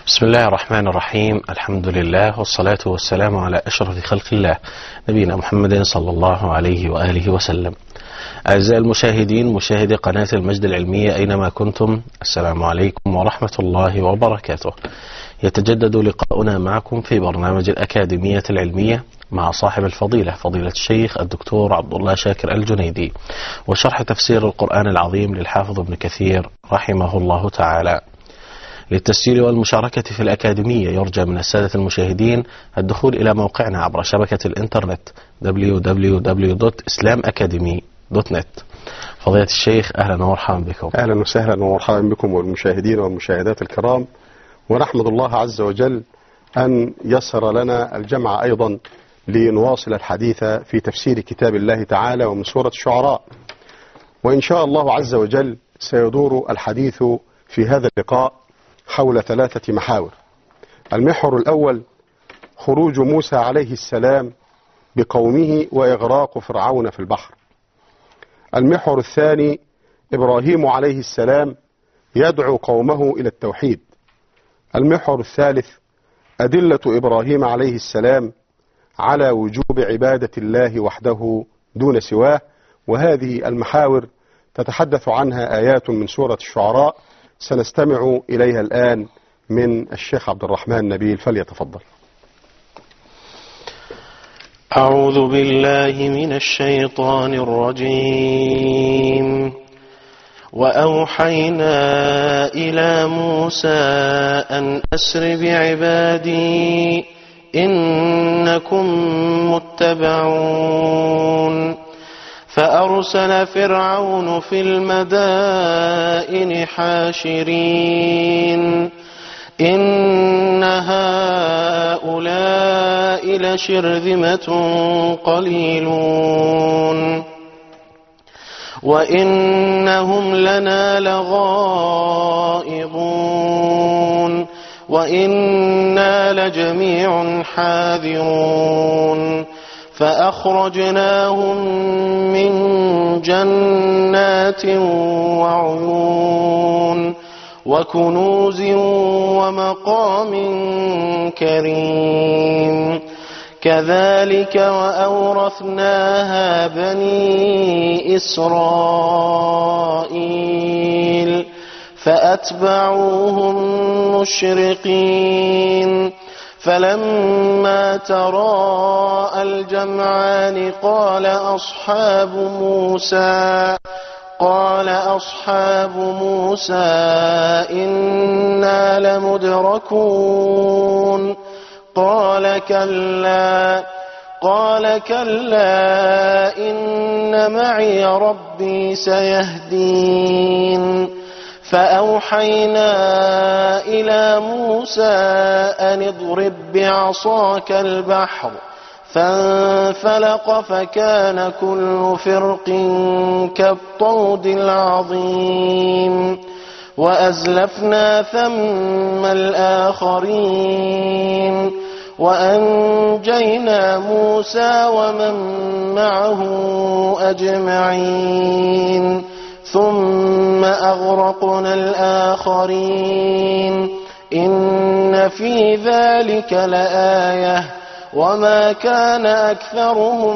بسم الله الرحمن الرحيم. الحمد لله والصلاة والسلام على أشرف خلق الله نبينا محمد صلى الله عليه وآله وسلم. أعزائي المشاهدين، مشاهدي قناة المجد العلمية أينما كنتم، السلام عليكم ورحمة الله وبركاته. يتجدد لقاؤنا معكم في برنامج الأكاديمية العلمية مع صاحب الفضيلة فضيلة الشيخ الدكتور عبد الله شاكر الجنيدي، وشرح تفسير القرآن العظيم للحافظ ابن كثير رحمه الله تعالى. للتسجيل والمشاركة في الأكاديمية يرجى من السادة المشاهدين الدخول إلى موقعنا عبر شبكة الإنترنت www.islamacademy.net. فضيلة الشيخ، أهلا ومرحبا بكم. أهلا وسهلا ومرحبا بكم والمشاهدين والمشاهدات الكرام، ونحمد الله عز وجل أن يسر لنا الجمع أيضا لنواصل الحديث في تفسير كتاب الله تعالى ومن سورة الشعراء. وإن شاء الله عز وجل سيدور الحديث في هذا اللقاء حول 3 محاور. المحور الأول خروج موسى عليه السلام بقومه وإغراق فرعون في البحر. المحور الثاني إبراهيم عليه السلام يدعو قومه إلى التوحيد. المحور الثالث أدلة إبراهيم عليه السلام على وجوب عبادة الله وحده دون سواه. وهذه المحاور تتحدث عنها آيات من سورة الشعراء سنستمع إليها الآن من الشيخ عبد الرحمن نبيل، فليتفضل. أعوذ بالله من الشيطان الرجيم. وأوحينا إلى موسى أن أسر بعبادي إنكم متبعون. فأرسل فرعون في المدائن حاشرين إن هؤلاء لشرذمة قليلون وإنهم لنا لغائظون وإنا لجميع حاذرون. فأخرجناهم من جنات وعيون وكنوز ومقام كريم. كذلك وأورثناها بني إسرائيل فأتبعوهم مشرقين. فلما تراءى الجمعان قال أصحاب موسى إنا لمدركون. قال كلا إن معي ربي سيهدين. فأوحينا إلى موسى أن اضرب بعصاك البحر فانفلق فكان كل فرق كالطود العظيم. وأزلفنا ثم الآخرين وأنجينا موسى ومن معه أجمعين ثم أغرقنا الآخرين. إن في ذلك لآية وما كان أكثرهم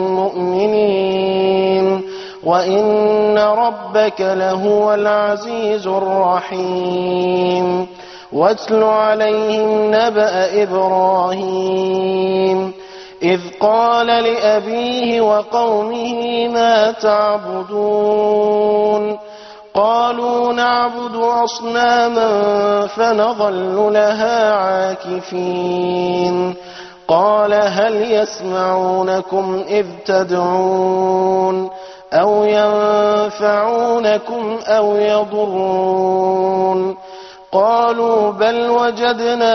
مؤمنين وإن ربك لهو العزيز الرحيم. واتل عليهم نبأ إبراهيم إذ قال لأبيه وقومه ما تعبدون. قالوا نعبد أصناما فنظل لها عاكفين. قال هل يسمعونكم إذ تدعون أو ينفعونكم أو يضرون. قالوا بل وجدنا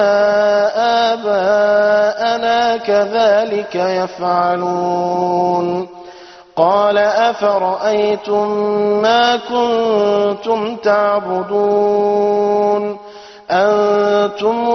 آباءنا كذلك يفعلون. قال أفرأيتم ما كنتم تعبدون أنتم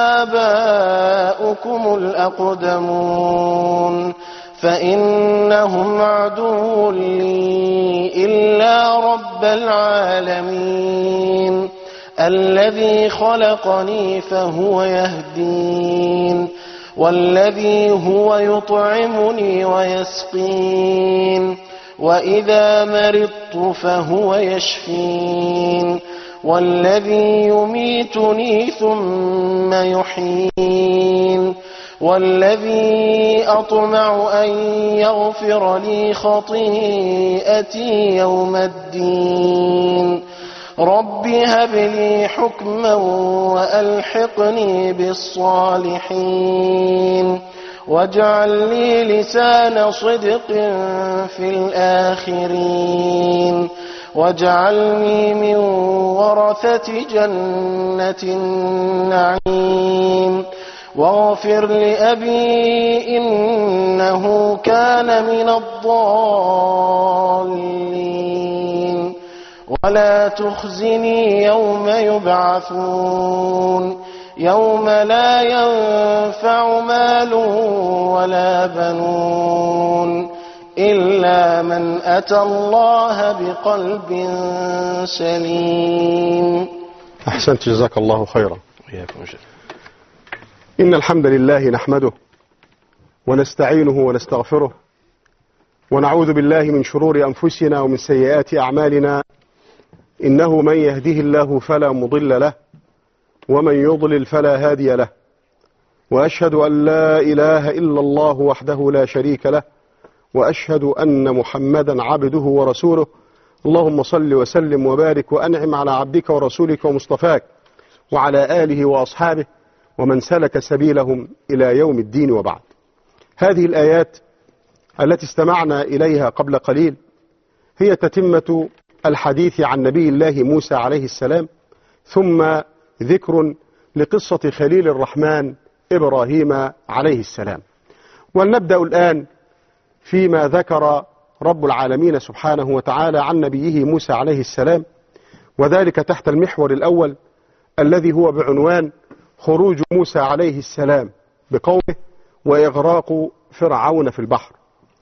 وآباؤكم الأقدمون فإنهم عدو لي إلا رب العالمين الذي خلقني فهو يهدين والذي هو يطعمني ويسقين وإذا مرضت فهو يشفين والذي يميتني ثم يحيين والذي أطمع أن يغفر لي خطيئتي يوم الدين رب هب لي حكما وألحقني بالصالحين واجعل لي لسان صدق في الآخرين واجعلني من ورثة جنة النعيم واغفر لأبي إنه كان من الضالين ولا تخزني يوم يبعثون يوم لا ينفع مال ولا بنون إلا من أتى الله بقلب سليم. أحسنت، جزاك الله خيرا. وإياكم. إن الحمد لله نحمده ونستعينه ونستغفره ونعوذ بالله من شرور أنفسنا ومن سيئات أعمالنا، إنه من يهده الله فلا مضل له ومن يضلل فلا هادي له، وأشهد أن لا إله إلا الله وحده لا شريك له، وأشهد أن محمدا عبده ورسوله. اللهم صل وسلم وبارك وأنعم على عبدك ورسولك ومصطفاك وعلى آله وأصحابه ومن سلك سبيلهم إلى يوم الدين، وبعد. هذه الآيات التي استمعنا إليها قبل قليل هي تتمة الحديث عن نبي الله موسى عليه السلام، ثم ذكر لقصة خليل الرحمن إبراهيم عليه السلام. ولنبدأ الآن فيما ذكر رب العالمين سبحانه وتعالى عن نبيه موسى عليه السلام، وذلك تحت المحور الأول الذي هو بعنوان خروج موسى عليه السلام بقومه وإغراق فرعون في البحر.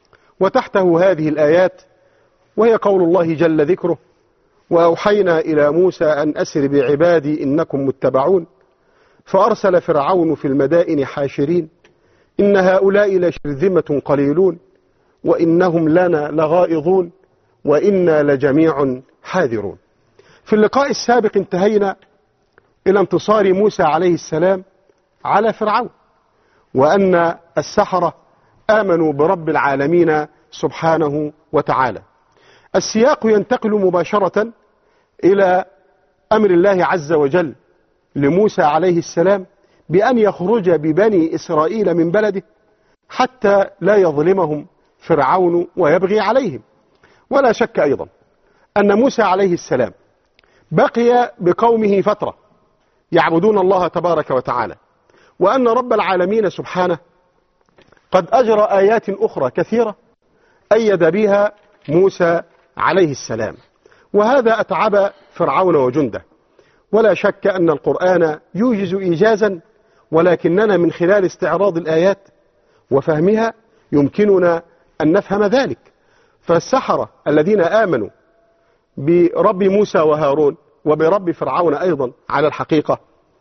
وتحته هذه الآيات، وهي قول الله جل ذكره: وأوحينا إلى موسى أن أسر بعبادي إنكم متبعون فأرسل فرعون في المدائن حاشرين إن هؤلاء لشرذمة قليلون وإنهم لنا لغائظون وإنا لجميع حاذرون. في اللقاء السابق انتهينا إلى انتصار موسى عليه السلام على فرعون، وأن السحرة آمنوا برب العالمين سبحانه وتعالى. السياق ينتقل مباشرة إلى أمر الله عز وجل لموسى عليه السلام بأن يخرج ببني إسرائيل من بلده حتى لا يظلمهم فرعون ويبغي عليهم. ولا شك أيضا أن موسى عليه السلام بقي بقومه فترة يعبدون الله تبارك وتعالى، وأن رب العالمين سبحانه قد أجرى آيات أخرى كثيرة أيد بها موسى عليه السلام، وهذا أتعب فرعون وجنده. ولا شك أن القرآن يوجز إيجازا، ولكننا من خلال استعراض الآيات وفهمها يمكننا أن نفهم ذلك. فالسحرة الذين آمنوا برب موسى وهارون وبرب فرعون أيضا على الحقيقة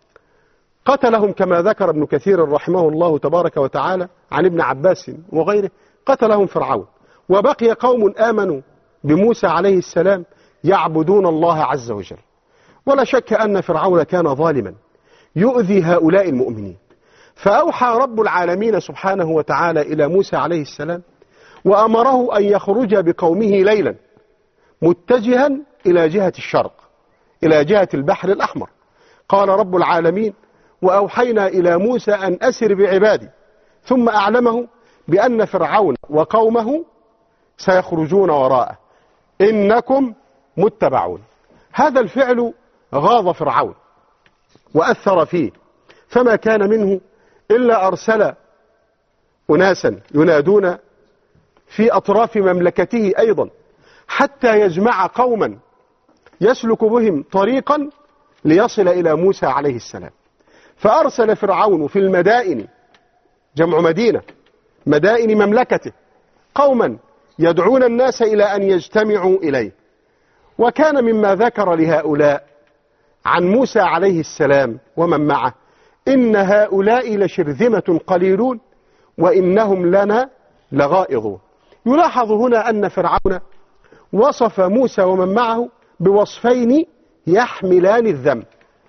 قتلهم كما ذكر ابن كثير رحمه الله تبارك وتعالى عن ابن عباس وغيره، قتلهم فرعون، وبقي قوم آمنوا بموسى عليه السلام يعبدون الله عز وجل. ولا شك أن فرعون كان ظالما يؤذي هؤلاء المؤمنين، فأوحى رب العالمين سبحانه وتعالى إلى موسى عليه السلام وأمره أن يخرج بقومه ليلا متجها إلى جهة الشرق، إلى جهة البحر الأحمر. قال رب العالمين: وأوحينا إلى موسى أن أسر بعبادي، ثم أعلمه بأن فرعون وقومه سيخرجون وراءه إنكم متبعون. هذا الفعل غاض فرعون وأثر فيه، فما كان منه إلا أرسل أناسا ينادون في أطراف مملكته أيضا حتى يجمع قوما يسلك بهم طريقا ليصل إلى موسى عليه السلام. فأرسل فرعون في المدائن، جمع مدينة، مدائن مملكته، قوما يدعون الناس إلى أن يجتمعوا إليه. وكان مما ذكر لهؤلاء عن موسى عليه السلام ومن معه: إن هؤلاء لشرذمة قليلون وإنهم لنا لغائظون. يلاحظ هنا أن فرعون وصف موسى ومن معه بوصفين يحملان الذم.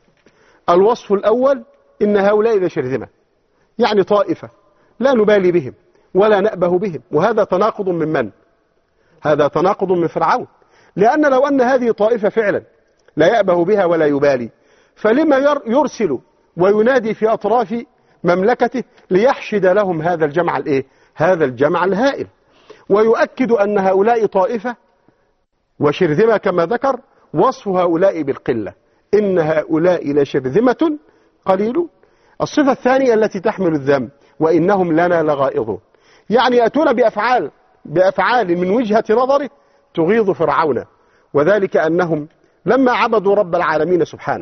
الوصف الأول: إن هؤلاء لشرذمة، يعني طائفة لا نبالي بهم ولا نأبه بهم. وهذا تناقض من من؟ هذا تناقض من فرعون، لأن لو أن هذه طائفة فعلا لا يأبه بها ولا يبالي، فلما يرسل وينادي في أطراف مملكته ليحشد لهم هذا الجمع هذا الجمع الهائل؟ ويؤكد أن هؤلاء طائفة وشرذمة كما ذكر، وصف هؤلاء بالقلة: إن هؤلاء لشرذمة قليلون. الصفة الثانية التي تحمل الذم: وإنهم لنا لغائظون، يعني أتون بأفعال من وجهة نظره تغيظ فرعون، وذلك أنهم لما عبدوا رب العالمين سبحانه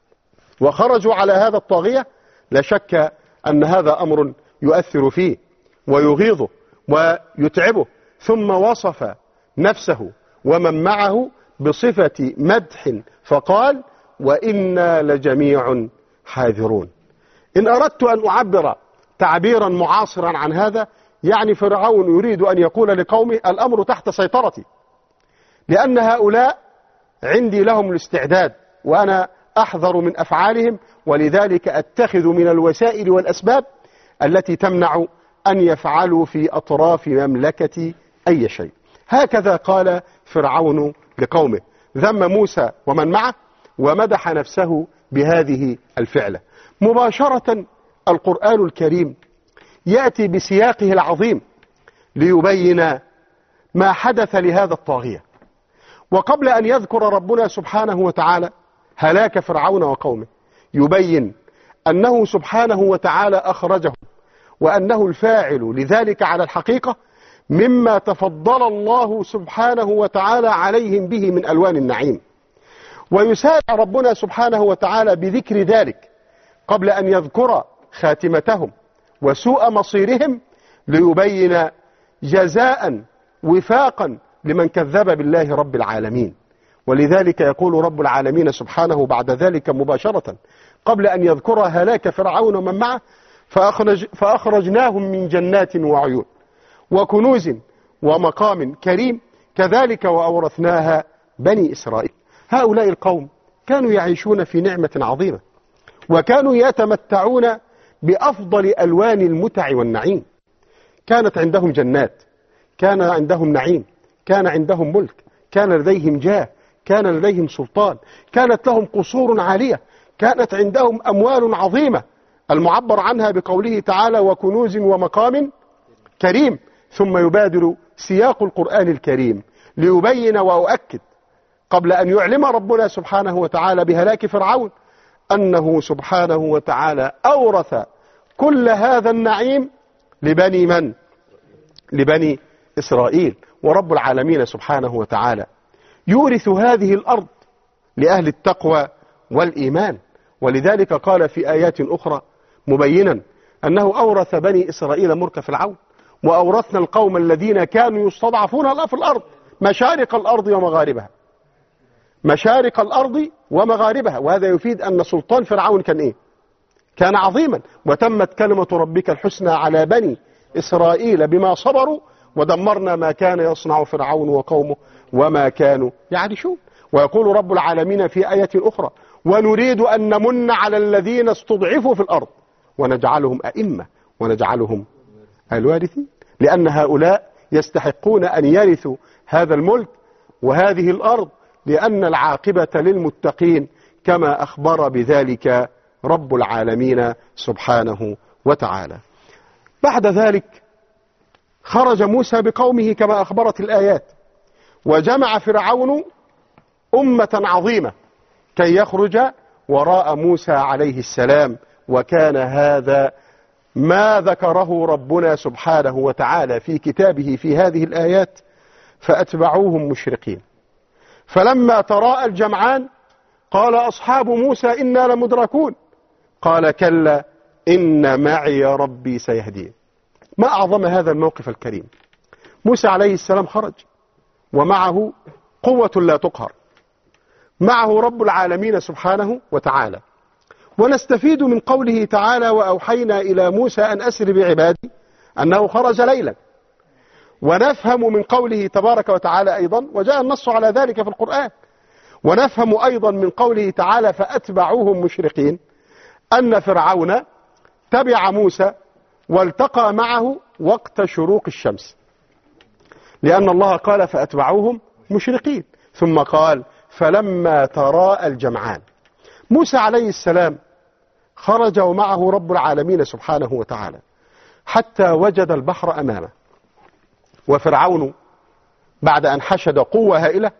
وخرجوا على هذا الطاغية، لا شك أن هذا أمر يؤثر فيه ويغيظه ويتعبه. ثم وصف نفسه ومن معه بصفة مدح فقال: وإنا لجميع حاذرون. إن أردت أن أعبر تعبيرا معاصرا عن هذا، يعني فرعون يريد أن يقول لقومه: الأمر تحت سيطرتي، لأن هؤلاء عندي لهم الاستعداد وأنا أحذر من أفعالهم، ولذلك أتخذ من الوسائل والأسباب التي تمنع أن يفعلوا في أطراف مملكتي أي شيء. هكذا قال فرعون لقومه، ذم موسى ومن معه ومدح نفسه بهذه الفعلة. مباشرة القرآن الكريم يأتي بسياقه العظيم ليبين ما حدث لهذا الطاغية. وقبل أن يذكر ربنا سبحانه وتعالى هلاك فرعون وقومه، يبين أنه سبحانه وتعالى أخرجهم، وأنه الفاعل لذلك على الحقيقة، مما تفضل الله سبحانه وتعالى عليهم به من ألوان النعيم. ويسارع ربنا سبحانه وتعالى بذكر ذلك قبل أن يذكر خاتمتهم وسوء مصيرهم، ليبين جزاء وفاقا لمن كذب بالله رب العالمين. ولذلك يقول رب العالمين سبحانه بعد ذلك مباشرة قبل أن يذكر هلاك فرعون ومن معه: فأخرجناهم من جنات وعيون وكنوز ومقام كريم كذلك وأورثناها بني إسرائيل. هؤلاء القوم كانوا يعيشون في نعمة عظيمة، وكانوا يتمتعون بأفضل ألوان المتع والنعيم. كانت عندهم جنات، كان عندهم نعيم، كان عندهم ملك، كان لديهم جاه، كان لديهم سلطان، كانت لهم قصور عالية، كانت عندهم أموال عظيمة المعبر عنها بقوله تعالى: وكنوز ومقام كريم. ثم يبادر سياق القرآن الكريم ليبين وأؤكد قبل أن يعلم ربنا سبحانه وتعالى بهلاك فرعون أنه سبحانه وتعالى أورث كل هذا النعيم لبني من؟ لبني إسرائيل. ورب العالمين سبحانه وتعالى يورث هذه الأرض لأهل التقوى والإيمان. ولذلك قال في آيات أخرى مبينا أنه أورث بني إسرائيل ملك فرعون، وأورثنا القوم الذين كانوا يستضعفون في الأرض مشارق الأرض ومغاربها، مشارق الأرض ومغاربها. وهذا يفيد أن سلطان فرعون كان إيه؟ كان عظيما. وتمت كلمة ربك الحسنى على بني إسرائيل بما صبروا ودمرنا ما كان يصنع فرعون وقومه وما كانوا يعرشون. ويقول رب العالمين في آية أخرى: ونريد أن نمن على الذين استضعفوا في الأرض ونجعلهم أئمة ونجعلهم الوارثين. لأن هؤلاء يستحقون أن يرثوا هذا الملك وهذه الأرض، لأن العاقبة للمتقين كما أخبر بذلك رب العالمين سبحانه وتعالى. بعد ذلك خرج موسى بقومه كما أخبرت الآيات، وجمع فرعون أمة عظيمة كي يخرج وراء موسى عليه السلام. وكان هذا ما ذكره ربنا سبحانه وتعالى في كتابه في هذه الآيات: فأتبعوهم مشرقين فلما تراءى الجمعان قال أصحاب موسى إنا لمدركون قال كلا إن معي ربي سيهدين. ما أعظم هذا الموقف الكريم. موسى عليه السلام خرج ومعه قوة لا تقهر، معه رب العالمين سبحانه وتعالى. ونستفيد من قوله تعالى وأوحينا إلى موسى أن أسر بعبادي أنه خرج ليلا. ونفهم من قوله تبارك وتعالى أيضا، وجاء النص على ذلك في القرآن، ونفهم أيضا من قوله تعالى فأتبعوهم مشرقين أن فرعون تبع موسى والتقى معه وقت شروق الشمس، لأن الله قال فأتبعوهم مشرقين، ثم قال فلما تراءى الجمعان. موسى عليه السلام خرج ومعه رب العالمين سبحانه وتعالى حتى وجد البحر أمامه، وفرعون بعد أن حشد قوة هائلة،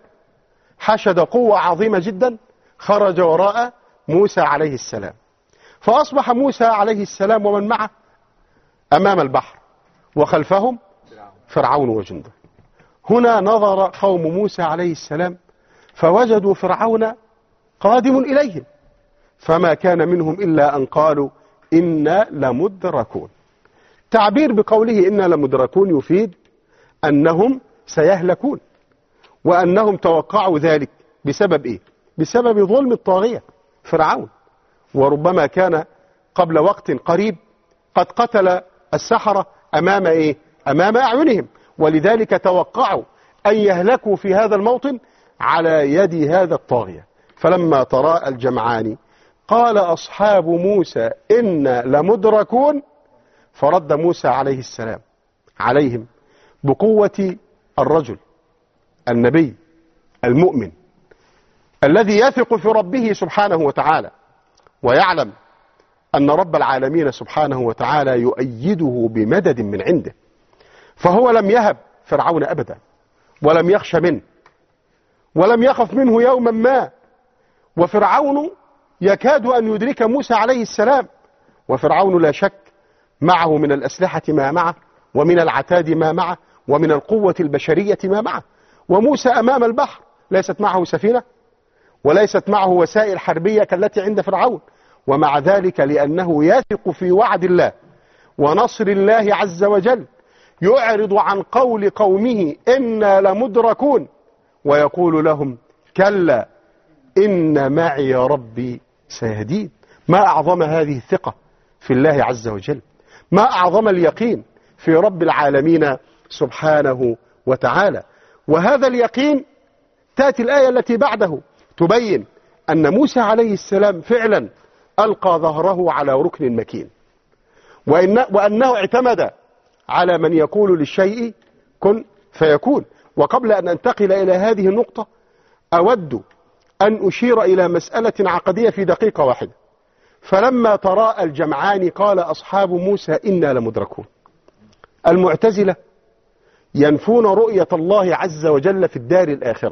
حشد قوة عظيمة جدا، خرج وراء موسى عليه السلام، فأصبح موسى عليه السلام ومن معه أمام البحر وخلفهم فرعون وجنده. هنا نظر قوم موسى عليه السلام فوجدوا فرعون قادم إليهم، فما كان منهم إلا أن قالوا إنا لمدركون. تعبير بقوله إنا لمدركون يفيد أنهم سيهلكون، وأنهم توقعوا ذلك بسبب إيه؟ بسبب ظلم الطاغية فرعون، وربما كان قبل وقت قريب قد قتل السحرة أمام إيه؟ أمام أعينهم، ولذلك توقعوا أن يهلكوا في هذا الموطن على يد هذا الطاغية. فلما تراءى الجمعان قال أصحاب موسى إنا لمدركون، فرد موسى عليه السلام عليهم بقوة الرجل النبي المؤمن الذي يثق في ربه سبحانه وتعالى، ويعلم أن رب العالمين سبحانه وتعالى يؤيده بمدد من عنده، فهو لم يهب فرعون أبدا، ولم يخش منه، ولم يخف منه يوما ما. وفرعون يكاد أن يدرك موسى عليه السلام، وفرعون لا شك معه من الأسلحة ما معه، ومن العتاد ما معه، ومن القوة البشرية ما معه. وموسى أمام البحر ليست معه سفينة، وليست معه وسائل حربية كالتي عند فرعون، ومع ذلك لأنه يثق في وعد الله ونصر الله عز وجل يعرض عن قول قومه إنا لمدركون، ويقول لهم كلا إن معي ربي سيهدين. ما أعظم هذه الثقة في الله عز وجل، ما أعظم اليقين في رب العالمين سبحانه وتعالى. وهذا اليقين تأتي الآية التي بعده تبين أن موسى عليه السلام فعلا ألقى ظهره على ركن مكين، وأنه اعتمد على من يقول للشيء كن فيكون. وقبل أن أنتقل إلى هذه النقطة أود أن أشير إلى مسألة عقدية في دقيقة واحدة. فلما تراءى الجمعان قال أصحاب موسى إنا لمدركون. المعتزلة ينفون رؤية الله عز وجل في الدار الآخرة،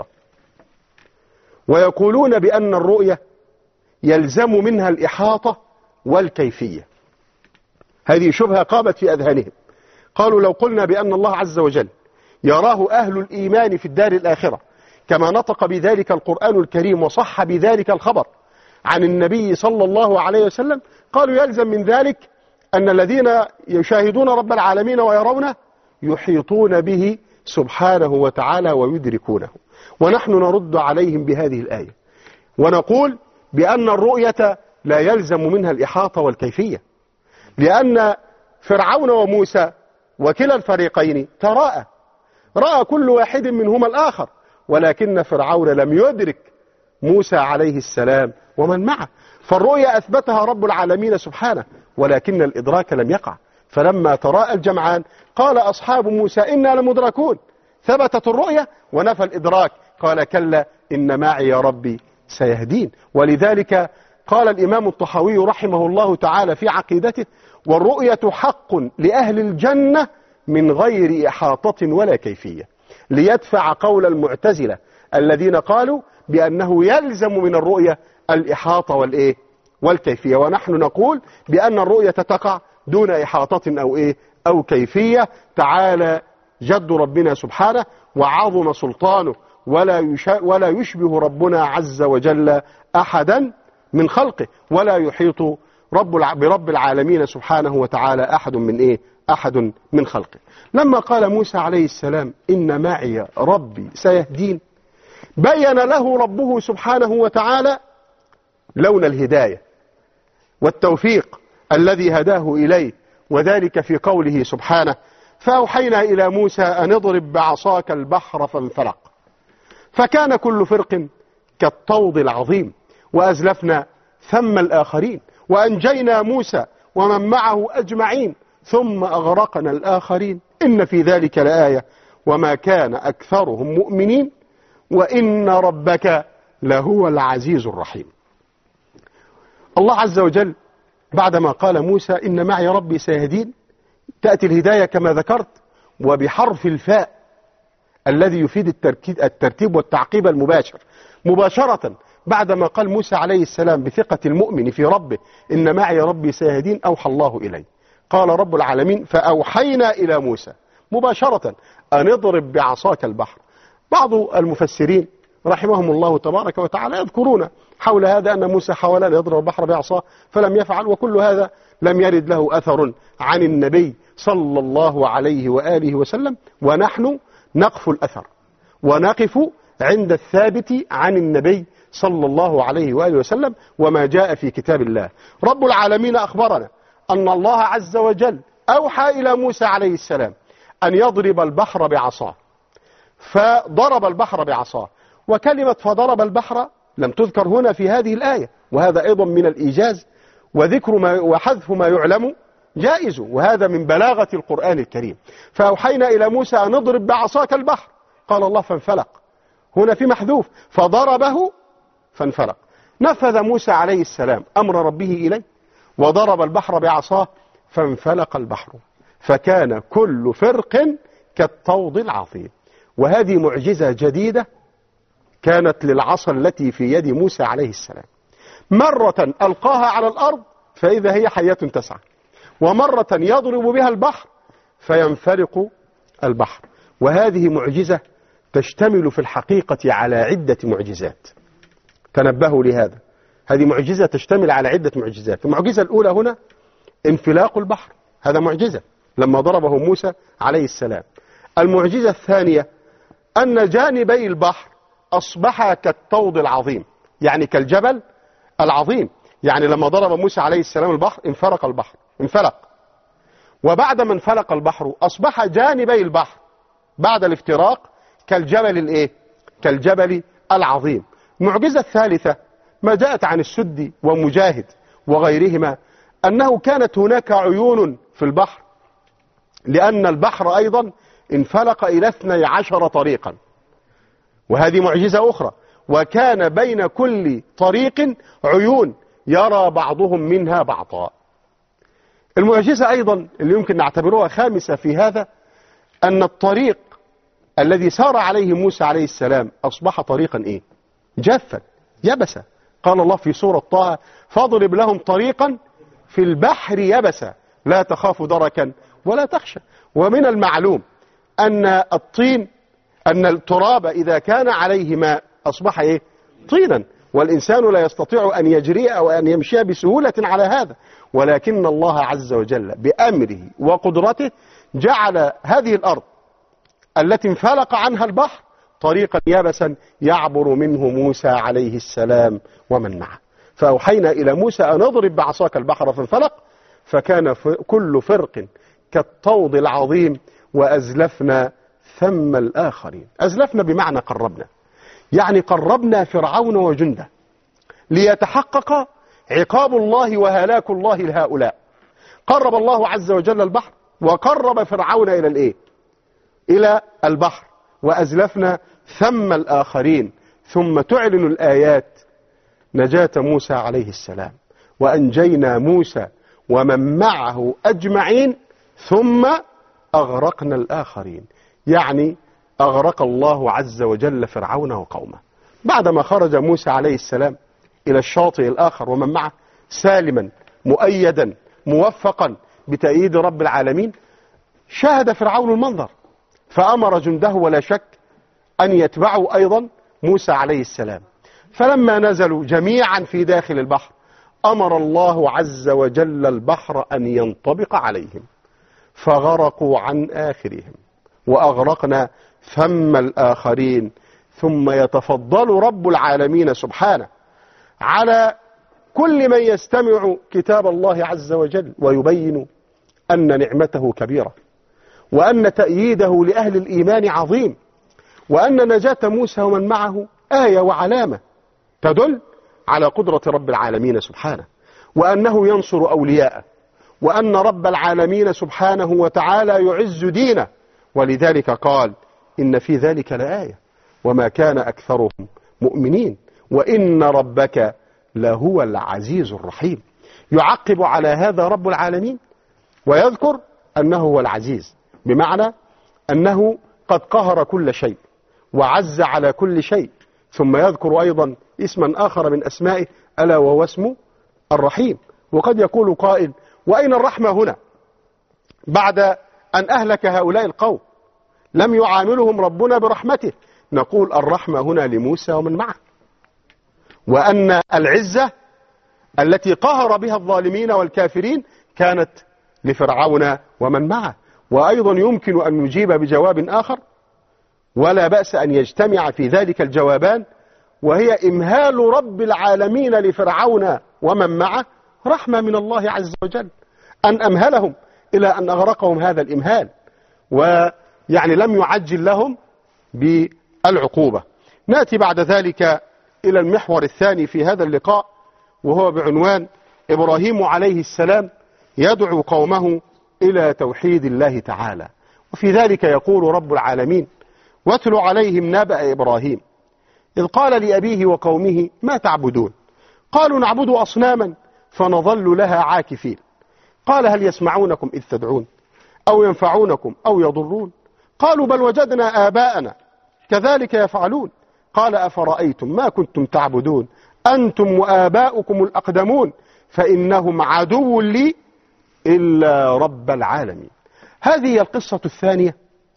ويقولون بأن الرؤية يلزم منها الإحاطة والكيفية. هذه شبهة قامت في أذهانهم. قالوا لو قلنا بأن الله عز وجل يراه أهل الإيمان في الدار الآخرة كما نطق بذلك القرآن الكريم وصح بذلك الخبر عن النبي صلى الله عليه وسلم، قالوا يلزم من ذلك أن الذين يشاهدون رب العالمين ويرونه يحيطون به سبحانه وتعالى ويدركونه. ونحن نرد عليهم بهذه الآية ونقول بأن الرؤية لا يلزم منها الإحاطة والكيفية، لأن فرعون وموسى وكلا الفريقين رأى كل واحد منهما الآخر، ولكن فرعون لم يدرك موسى عليه السلام ومن معه. فالرؤيا أثبتها رب العالمين سبحانه، ولكن الإدراك لم يقع. فلما تراءى الجمعان قال أصحاب موسى إنا لمدركون، ثبتت الرؤيا ونفى الإدراك، قال كلا إن معي ربي سيهدين. ولذلك قال الإمام الطحاوي رحمه الله تعالى في عقيدته والرؤية حق لأهل الجنة من غير إحاطة ولا كيفية، ليدفع قول المعتزلة الذين قالوا بأنه يلزم من الرؤية الإحاطة والكيفية. ونحن نقول بأن الرؤية تقع دون إحاطة أو كيفية. تعالى جد ربنا سبحانه وعظم سلطانه، ولا يشبه ربنا عز وجل أحدا من خلقه، ولا يحيط برب العالمين سبحانه وتعالى أحد من خلقه. لما قال موسى عليه السلام إن معي ربي سيهدين، بين له ربه سبحانه وتعالى لون الهداية والتوفيق الذي هداه إليه، وذلك في قوله سبحانه: فأوحينا إلى موسى أن اضرب بعصاك البحر فانفلق فكان كل فرق كالطود العظيم وأزلفنا ثم الآخرين وأنجينا موسى ومن معه أجمعين ثم أغرقنا الآخرين إن في ذلك لآية وما كان أكثرهم مؤمنين وإن ربك لهو العزيز الرحيم. الله عز وجل بعدما قال موسى إن معي ربي سيهدين، تأتي الهداية كما ذكرت وبحرف الفاء الذي يفيد الترتيب والتعقيب المباشر. مباشرة بعدما قال موسى عليه السلام بثقة المؤمن في ربه إن معي ربي سيهدين، أوحى الله إليه. قال رب العالمين: فأوحينا إلى موسى مباشرة أن اضرب بعصاك البحر. بعض المفسرين رحمهم الله تبارك وتعالى يذكرون حول هذا أن موسى حاول أن يضرب البحر بعصاه فلم يفعل، وكل هذا لم يرد له أثر عن النبي صلى الله عليه وآله وسلم، ونحن نقف الأثر ونقف عند الثابت عن النبي صلى الله عليه وآله وسلم وما جاء في كتاب الله. رب العالمين أخبرنا أن الله عز وجل أوحى إلى موسى عليه السلام أن يضرب البحر بعصاه، فضرب البحر بعصاه. وكلمة فضرب البحر لم تذكر هنا في هذه الآية، وهذا أيضا من الإيجاز، وذكر وحذف ما يعلم جائز، وهذا من بلاغة القرآن الكريم. فأوحينا إلى موسى أن اضرب بعصاك البحر، قال الله فانفلق، هنا في محذوف فضربه فانفلق. نفذ موسى عليه السلام أمر ربه إليه وضرب البحر بعصاه فانفلق البحر فكان كل فرق كالطود العظيم. وهذه معجزة جديدة كانت للعصا التي في يد موسى عليه السلام. مرة ألقاها على الأرض فإذا هي حية تسعى، ومرة يضرب بها البحر فينفلق البحر. وهذه معجزة تشتمل في الحقيقة على عدة معجزات، تنبهوا لهذا. هذه معجزة تشتمل على عدة معجزات. المعجزة الأولى هنا انفلاق البحر، هذا معجزة لما ضربه موسى عليه السلام. المعجزة الثانية أن جانبي البحر أصبح كالطود العظيم، يعني كالجبل العظيم. يعني لما ضرب موسى عليه السلام البحر انفلق البحر، انفلق. وبعد ما انفلق البحر أصبح جانبي البحر بعد الافتراق كالجبل الايه؟ كالجبل العظيم. المعجزة الثالثة ما جاءت عن السدي ومجاهد وغيرهما أنه كانت هناك عيون في البحر، لأن البحر أيضا انفلق إلى 12 طريقا، وهذه معجزة أخرى. وكان بين كل طريق عيون يرى بعضهم منها بعضا. المعجزة أيضا اللي يمكن نعتبرها خامسة في هذا أن الطريق الذي سار عليه موسى عليه السلام أصبح طريقا إيه؟ جافا يبسا. قال الله في سورة طه: فاضرب لهم طريقا في البحر يبسا لا تخاف دركا ولا تخشى. ومن المعلوم أن الطين، أن التراب إذا كان عليه ماء أصبح إيه؟ طينا، والإنسان لا يستطيع أن يجري أو أن يمشي بسهولة على هذا، ولكن الله عز وجل بأمره وقدرته جعل هذه الأرض التي انفلق عنها البحر طريقا يبسا يعبر منه موسى عليه السلام ومن معه. فأوحينا إلى موسى أن اضرب بعصاك البحر فانفلق فكان كل فرق كالطود العظيم وأزلفنا ثم الآخرين. أزلفنا بمعنى قربنا، يعني قربنا فرعون وجنده ليتحقق عقاب الله وهلاك الله لهؤلاء. قرب الله عز وجل البحر وقرب فرعون إلى الإيه؟ إلى البحر. وأزلفنا ثم الآخرين، ثم تعلن الآيات نجاة موسى عليه السلام، وأنجينا موسى ومن معه أجمعين ثم أغرقنا الآخرين. يعني أغرق الله عز وجل فرعون وقومه. بعدما خرج موسى عليه السلام إلى الشاطئ الآخر ومن معه سالما مؤيدا موفقا بتأييد رب العالمين، شاهد فرعون المنظر فأمر جنده ولا شك أن يتبعوا أيضا موسى عليه السلام. فلما نزلوا جميعا في داخل البحر أمر الله عز وجل البحر أن ينطبق عليهم فغرقوا عن آخرهم وأغرقنا ثم الآخرين ثم يتفضل رب العالمين سبحانه على كل من يستمع كتاب الله عز وجل ويبين أن نعمته كبيرة، وأن تأييده لأهل الإيمان عظيم، وأن نجاة موسى ومن معه آية وعلامة تدل على قدرة رب العالمين سبحانه، وأنه ينصر أولياءه، وأن رب العالمين سبحانه وتعالى يعز دينه. ولذلك قال: إن في ذلك لآية وما كان أكثرهم مؤمنين وإن ربك لهو العزيز الرحيم. يعقب على هذا رب العالمين ويذكر أنه هو العزيز، بمعنى أنه قد قهر كل شيء وعز على كل شيء. ثم يذكر أيضا اسما آخر من أسمائه ألا وهو اسمه الرحيم. وقد يقول قائل: وأين الرحمة هنا بعد أن أهلك هؤلاء القوم؟ لم يعاملهم ربنا برحمته. نقول: الرحمة هنا لموسى ومن معه، وأن العزة التي قهر بها الظالمين والكافرين كانت لفرعون ومن معه. وأيضا يمكن أن نجيب بجواب آخر ولا بأس أن يجتمع في ذلك الجوابان، وهي إمهال رب العالمين لفرعون ومن معه رحمة من الله عز وجل، أن أمهلهم إلى أن أغرقهم هذا الإمهال، ويعني لم يعجل لهم بالعقوبة. نأتي بعد ذلك إلى المحور الثاني في هذا اللقاء، وهو بعنوان: إبراهيم عليه السلام يدعو قومه إلى توحيد الله تعالى. وفي ذلك يقول رب العالمين: واتل عليهم نبأ إبراهيم إذ قال لأبيه وقومه ما تعبدون قالوا نعبد أصناما فنظل لها عاكفين قال هل يسمعونكم إذ تدعون أو ينفعونكم أو يضرون قالوا بل وجدنا آباءنا كذلك يفعلون قال أفرأيتم ما كنتم تعبدون أنتم وآباؤكم الأقدمون فإنهم عدو لي إلا رب العالمين. هذه هي القصة الثانية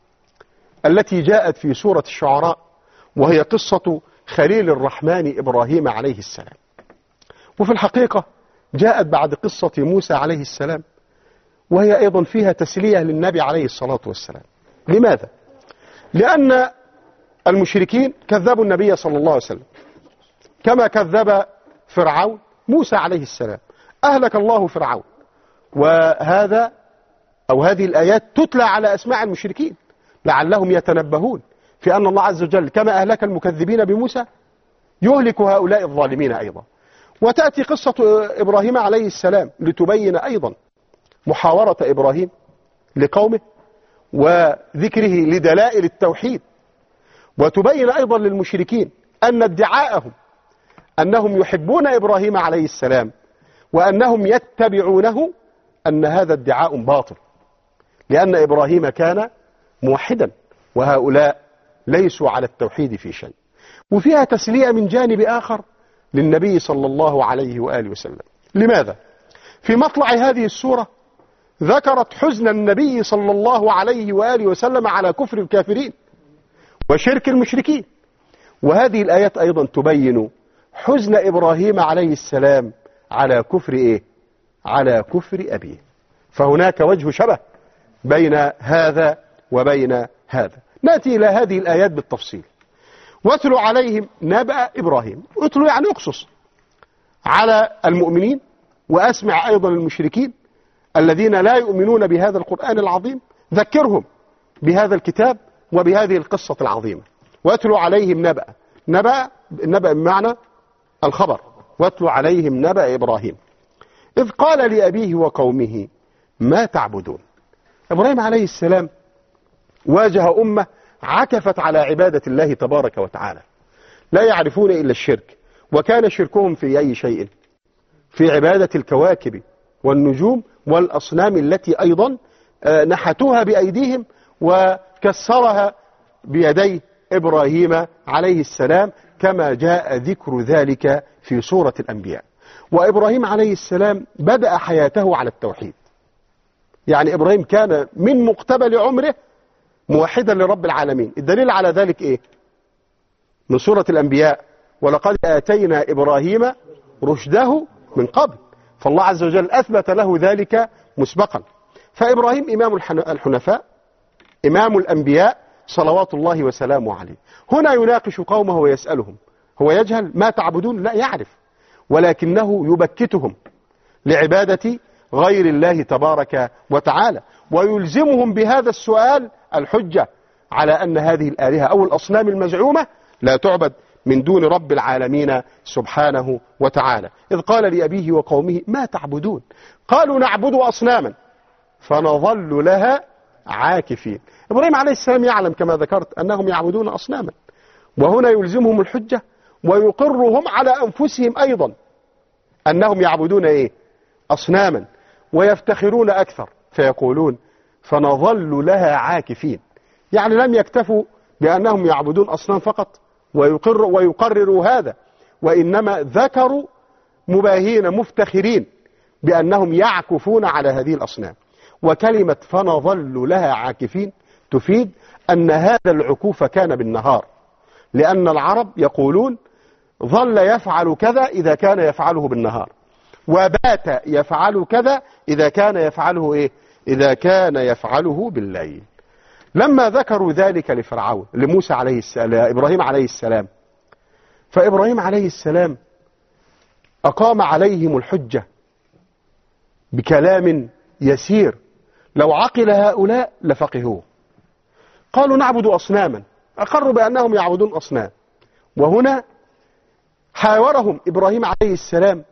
التي جاءت في سورة الشعراء، وهي قصة خليل الرحمن إبراهيم عليه السلام. وفي الحقيقة جاءت بعد قصة موسى عليه السلام، وهي أيضا فيها تسلية للنبي عليه الصلاة والسلام. لماذا؟ لأن المشركين كذبوا النبي صلى الله عليه وسلم كما كذب فرعون موسى عليه السلام، أهلك الله فرعون. وهذا أو هذه الآيات تتلى على أسماع المشركين لعلهم يتنبهون في أن الله عز وجل كما أهلك المكذبين بموسى يهلك هؤلاء الظالمين أيضا. وتأتي قصة إبراهيم عليه السلام لتبين أيضا محاورة إبراهيم لقومه وذكره لدلائل التوحيد، وتبين أيضا للمشركين أن ادعاءهم أنهم يحبون إبراهيم عليه السلام وأنهم يتبعونه أن هذا ادعاء باطل، لأن إبراهيم كان موحدا وهؤلاء ليسوا على التوحيد في شيء. وفيها تسلية من جانب آخر للنبي صلى الله عليه وآله وسلم. لماذا؟ في مطلع هذه السورة ذكرت حزن النبي صلى الله عليه وآله وسلم على كفر الكافرين وشرك المشركين، وهذه الآيات أيضا تبين حزن إبراهيم عليه السلام على كفر إيه؟ على كفر أبيه. فهناك وجه شبه بين هذا وبين هذا. نأتي إلى هذه الآيات بالتفصيل. واتل عليهم نبأ إبراهيم. اتلو يعني اقصص على المؤمنين، وأسمع أيضا المشركين الذين لا يؤمنون بهذا القرآن العظيم، ذكرهم بهذا الكتاب وبهذه القصة العظيمة. واتل عليهم نبأ بمعنى الخبر. واتل عليهم نبأ إبراهيم إذ قال لأبيه وقومه ما تعبدون. إبراهيم عليه السلام واجه أمة عكفت على عبادة الله تبارك وتعالى، لا يعرفون إلا الشرك. وكان شركهم في أي شيء؟ في عبادة الكواكب والنجوم والأصنام التي أيضا نحتوها بأيديهم وكسرها بيدي إبراهيم عليه السلام، كما جاء ذكر ذلك في سورة الأنبياء. وإبراهيم عليه السلام بدأ حياته على التوحيد، يعني إبراهيم كان من مقتبل عمره موحدا لرب العالمين. الدليل على ذلك إيه؟ من سورة الأنبياء ولقد آتينا إبراهيم رشده من قبل، فالله عز وجل أثبت له ذلك مسبقا. فإبراهيم إمام الحنفاء، إمام الأنبياء، صلوات الله وسلامه عليه. هنا يناقش قومه ويسألهم، هو يجهل ما تعبدون؟ لا، يعرف، ولكنه يبكتهم لعبادة غير الله تبارك وتعالى، ويلزمهم بهذا السؤال الحجة على أن هذه الآلهة أو الأصنام المزعومة لا تعبد من دون رب العالمين سبحانه وتعالى. إذ قال لأبيه وقومه ما تعبدون؟ قالوا نعبد أصناما فنظل لها عاكفين. إبراهيم عليه السلام يعلم كما ذكرت أنهم يعبدون أصناما، وهنا يلزمهم الحجة ويقرهم على أنفسهم أيضا أنهم يعبدون إيه؟ أصناما، ويفتخرون أكثر فيقولون فنظل لها عاكفين. يعني لم يكتفوا بأنهم يعبدون أصنام فقط ويقرروا هذا، وإنما ذكروا مباهين مفتخرين بأنهم يعكفون على هذه الأصنام. وكلمة فنظل لها عاكفين تفيد أن هذا العكوف كان بالنهار، لأن العرب يقولون ظل يفعل كذا إذا كان يفعله بالنهار، وبات يفعل كذا إذا كان يفعله إيه؟ إذا كان يفعله بالليل. لما ذكروا ذلك لفرعون لموسى عليه السلام لإبراهيم عليه السلام، فإبراهيم عليه السلام أقام عليهم الحجة بكلام يسير لو عقل هؤلاء لفقهوه. قالوا نعبد أصناما، أقروا بأنهم يعبدون أصنام. وهنا حاورهم إبراهيم عليه السلام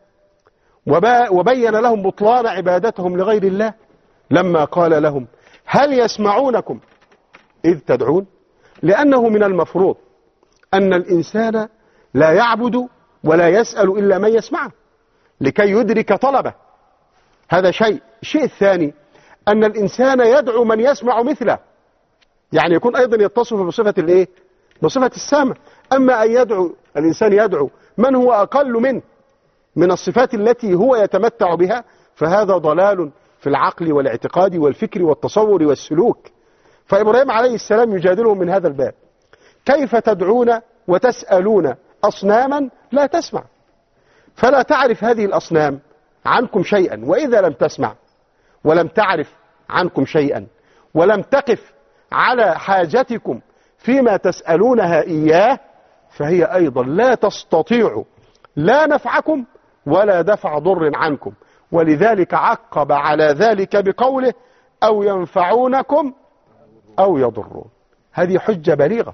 وبين لهم بطلان عبادتهم لغير الله لما قال لهم هل يسمعونكم إذ تدعون؟ لأنه من المفروض أن الإنسان لا يعبد ولا يسأل إلا من يسمعه لكي يدرك طلبه، هذا شيء. الشيء الثاني أن الإنسان يدعو من يسمع مثله، يعني يكون أيضا يتصف بصفة الإيه؟ بصفة السمع. أما أن يدعو الإنسان يدعو من هو أقل منه من الصفات التي هو يتمتع بها، فهذا ضلال في العقل والاعتقاد والفكر والتصور والسلوك. فإبراهيم عليه السلام يجادلهم من هذا الباب، كيف تدعون وتسألون أصناما لا تسمع؟ فلا تعرف هذه الأصنام عنكم شيئا، وإذا لم تسمع ولم تعرف عنكم شيئا ولم تقف على حاجتكم فيما تسألونها إياه، فهي أيضا لا تستطيع لا نفعكم ولا دفع ضر عنكم. ولذلك عقب على ذلك بقوله أو ينفعونكم أو يضرون. هذه حجة بليغة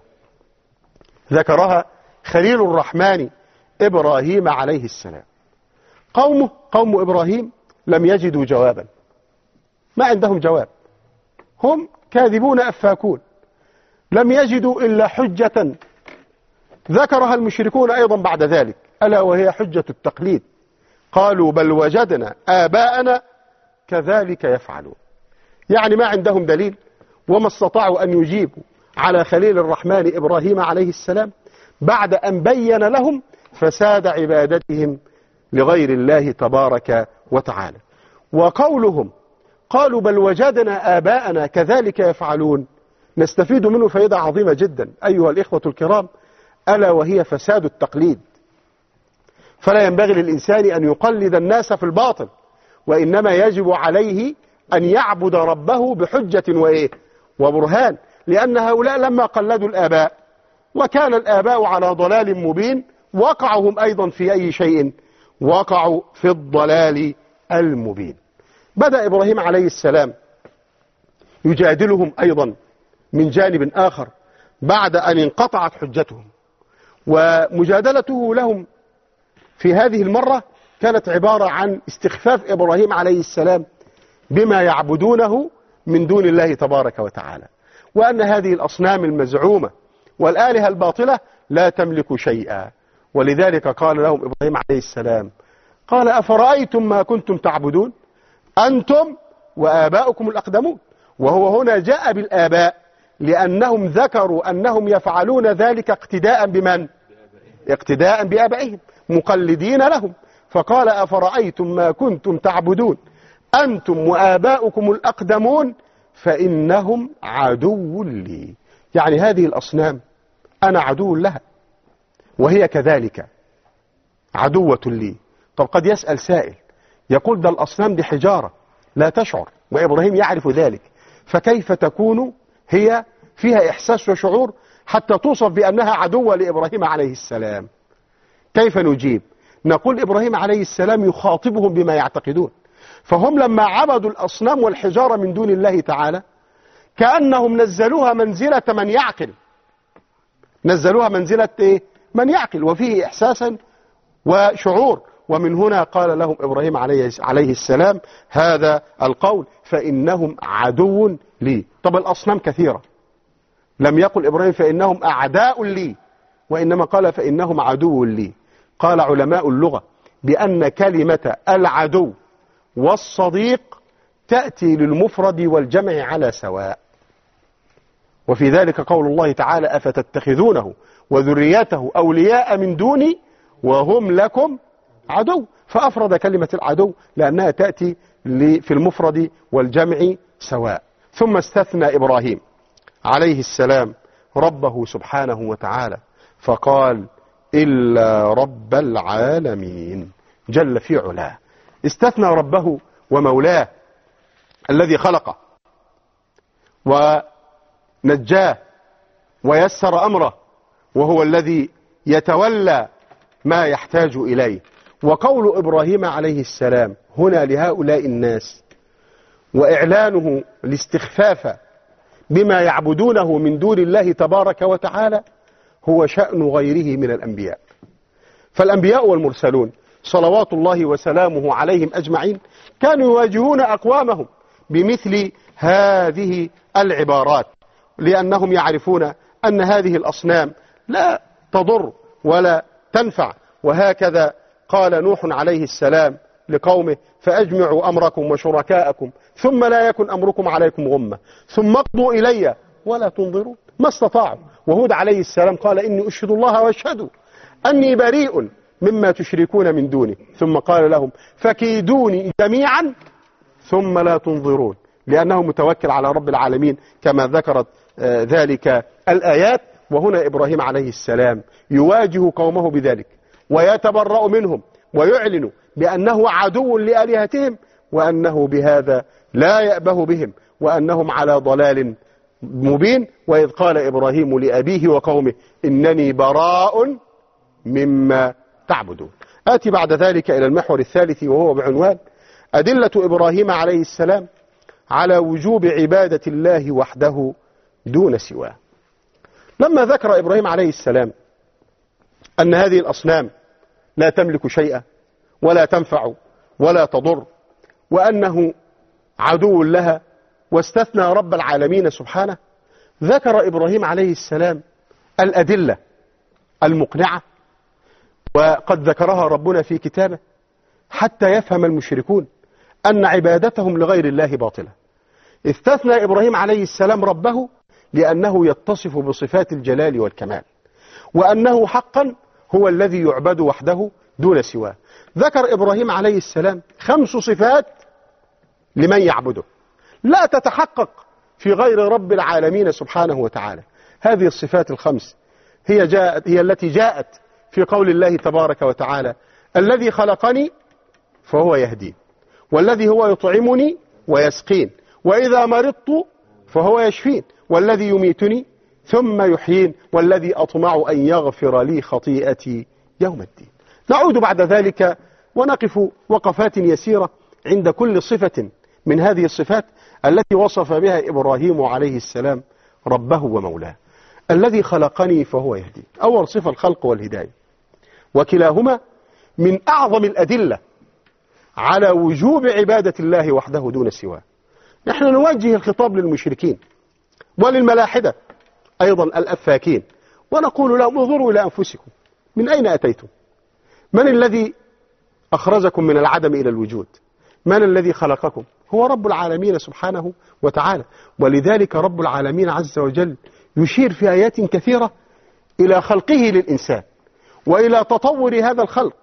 ذكرها خليل الرحمن إبراهيم عليه السلام. قوم إبراهيم لم يجدوا جوابا، ما عندهم جواب، هم كاذبون أفاكون، لم يجدوا إلا حجة ذكرها المشركون أيضا بعد ذلك، ألا وهي حجة التقليد. قالوا بل وجدنا آباءنا كذلك يفعلون. يعني ما عندهم دليل وما استطاعوا أن يجيبوا على خليل الرحمن إبراهيم عليه السلام بعد أن بين لهم فساد عبادتهم لغير الله تبارك وتعالى. وقولهم قالوا بل وجدنا آباءنا كذلك يفعلون نستفيد منه فائدة عظيمة جدا أيها الإخوة الكرام، ألا وهي فساد التقليد. فلا ينبغي للإنسان أن يقلد الناس في الباطل، وإنما يجب عليه أن يعبد ربه بحجة وبرهان، لأن هؤلاء لما قلدوا الآباء وكان الآباء على ضلال مبين وقعوا هم أيضا في أي شيء؟ وقعوا في الضلال المبين. بدأ إبراهيم عليه السلام يجادلهم أيضا من جانب آخر بعد أن انقطعت حجتهم، ومجادلته لهم في هذه المرة كانت عبارة عن استخفاف إبراهيم عليه السلام بما يعبدونه من دون الله تبارك وتعالى، وأن هذه الأصنام المزعومة والآلهة الباطلة لا تملك شيئا. ولذلك قال لهم إبراهيم عليه السلام قال أفرأيتم ما كنتم تعبدون أنتم وآباؤكم الأقدمون. وهو هنا جاء بالآباء لأنهم ذكروا أنهم يفعلون ذلك اقتداء بمن؟ اقتداء بآبائهم مقلدين لهم. فقال أفرأيتم ما كنتم تعبدون أنتم وآباؤكم الأقدمون فإنهم عدو لي. يعني هذه الأصنام أنا عدو لها وهي كذلك عدوة لي. طب قد يسأل سائل يقول ده الأصنام دي حجارة لا تشعر، وإبراهيم يعرف ذلك، فكيف تكون هي فيها إحساس وشعور حتى توصف بأنها عدوة لإبراهيم عليه السلام. كيف نجيب؟ نقول إبراهيم عليه السلام يخاطبهم بما يعتقدون، فهم لما عبدوا الأصنام والحجارة من دون الله تعالى كأنهم نزلوها منزلة من يعقل، نزلوها منزلة إيه؟ من يعقل وفيه إحساسا وشعور. ومن هنا قال لهم إبراهيم عليه السلام هذا القول فإنهم عدو لي. طب الأصنام كثيرة، لم يقل إبراهيم فإنهم أعداء لي، وإنما قال فإنهم عدو لي. قال علماء اللغة بأن كلمة العدو والصديق تأتي للمفرد والجمع على سواء، وفي ذلك قول الله تعالى أفتتخذونه وذريته أولياء من دوني وهم لكم عدو، فأفرد كلمة العدو لأنها تأتي في المفرد والجمع سواء. ثم استثنى إبراهيم عليه السلام ربه سبحانه وتعالى فقال إلا رب العالمين جل في علاه. استثنى ربه ومولاه الذي خلقه ونجاه ويسر أمره، وهو الذي يتولى ما يحتاج إليه. وقول إبراهيم عليه السلام هنا لهؤلاء الناس وإعلانه الاستخفاف بما يعبدونه من دون الله تبارك وتعالى هو شأن غيره من الأنبياء. فالأنبياء والمرسلون صلوات الله وسلامه عليهم أجمعين كانوا يواجهون أقوامهم بمثل هذه العبارات، لأنهم يعرفون أن هذه الأصنام لا تضر ولا تنفع. وهكذا قال نوح عليه السلام لقومه فأجمعوا أمركم وشركاءكم ثم لا يكن أمركم عليكم غمة ثم اقضوا إلي ولا تنظرون ما استطاعوا. وهود عليه السلام قال إني أشهد الله واشهدوا أني بريء مما تشركون من دونه، ثم قال لهم فكيدوني جميعا ثم لا تنظرون، لأنه متوكل على رب العالمين كما ذكرت ذلك الآيات. وهنا إبراهيم عليه السلام يواجه قومه بذلك ويتبرأ منهم ويعلن بأنه عدو لآلهتهم وأنه بهذا لا يأبه بهم وأنهم على ضلال مبين. وإذ قال إبراهيم لأبيه وقومه إنني براء مما تعبدون. آتي بعد ذلك إلى المحور الثالث وهو بعنوان أدلة إبراهيم عليه السلام على وجوب عبادة الله وحده دون سواه. لما ذكر إبراهيم عليه السلام أن هذه الأصنام لا تملك شيئا ولا تنفع ولا تضر وأنه عدو لها واستثنى رب العالمين سبحانه، ذكر إبراهيم عليه السلام الأدلة المقنعة وقد ذكرها ربنا في كتابه حتى يفهم المشركون أن عبادتهم لغير الله باطلة. استثنى إبراهيم عليه السلام ربه لأنه يتصف بصفات الجلال والكمال وأنه حقا هو الذي يعبد وحده دون سواه. ذكر إبراهيم عليه السلام 5 صفات لمن يعبده لا تتحقق في غير رب العالمين سبحانه وتعالى. هذه الصفات ال5 هي التي جاءت في قول الله تبارك وتعالى الذي خلقني فهو يهدين والذي هو يطعمني ويسقين وإذا مرضت فهو يشفين والذي يميتني ثم يحيين والذي أطمع أن يغفر لي خطيئتي يوم الدين. نعود بعد ذلك ونقف وقفات يسيرة عند كل صفة من هذه الصفات التي وصف بها إبراهيم عليه السلام ربه ومولاه. الذي خلقني فهو يهدين، أول صفة الخلق والهداية، وكلاهما من أعظم الأدلة على وجوب عبادة الله وحده دون سواه. نحن نوجه الخطاب للمشركين وللملاحدة أيضا الأفاكين ونقول لهم انظروا إلى أنفسكم، من أين أتيتم؟ من الذي أخرجكم من العدم إلى الوجود؟ من الذي خلقكم؟ هو رب العالمين سبحانه وتعالى. ولذلك رب العالمين عز وجل يشير في آيات كثيرة إلى خلقه للإنسان وإلى تطور هذا الخلق،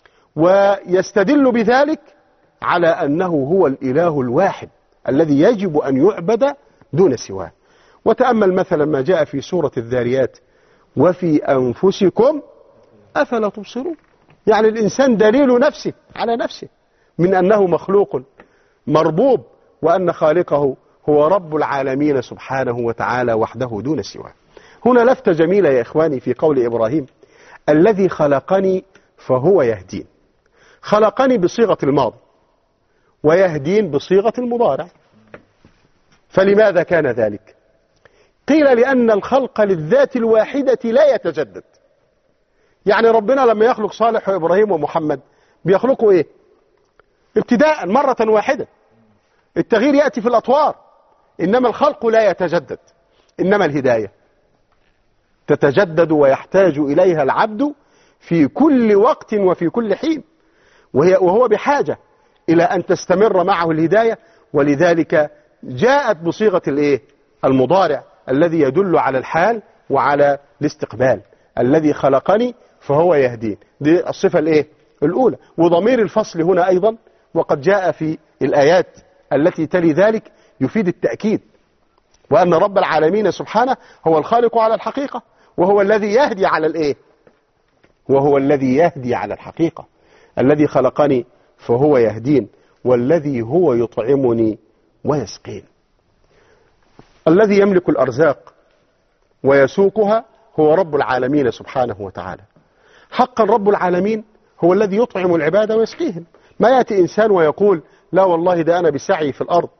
ويستدل بذلك على أنه هو الإله الواحد الذي يجب أن يعبد دون سواه. وتأمل مثلا ما جاء في سورة الذاريات وفي أنفسكم أفلا تبصرون. يعني الإنسان دليل نفسه على نفسه من أنه مخلوق مربوب وأن خالقه هو رب العالمين سبحانه وتعالى وحده دون سواه. هنا لفتة جميلة يا إخواني في قول إبراهيم: الذي خلقني فهو يهدين. خلقني بصيغة الماضي، ويهدين بصيغة المضارع. فلماذا كان ذلك؟ قيل لأن الخلق للذات الواحدة لا يتجدد. يعني ربنا لما يخلق صالح وإبراهيم ومحمد بيخلقوا إيه؟ ابتداء مرة واحدة. التغيير يأتي في الأطوار، إنما الخلق لا يتجدد. إنما الهداية تتجدد ويحتاج إليها العبد في كل وقت وفي كل حين، وهو بحاجة إلى أن تستمر معه الهداية. ولذلك جاءت بصيغة المضارع الذي يدل على الحال وعلى الاستقبال. الذي خلقني فهو يهدين، دي الصفة الأولى. وضمير الفصل هنا أيضا وقد جاء في الآيات التي تلي ذلك يفيد التأكيد، وأن رب العالمين سبحانه هو الخالق على الحقيقة، وهو الذي يهدي على وهو الذي يهدي على الحقيقة. الذي خلقني فهو يهدين، والذي هو يطعمني ويسقين. الذي يملك الأرزاق ويسوقها هو رب العالمين سبحانه وتعالى. حقا رب العالمين هو الذي يطعم العباد ويسقيهم. ما يأتي إنسان ويقول: لا والله ده أنا بسعي في الأرض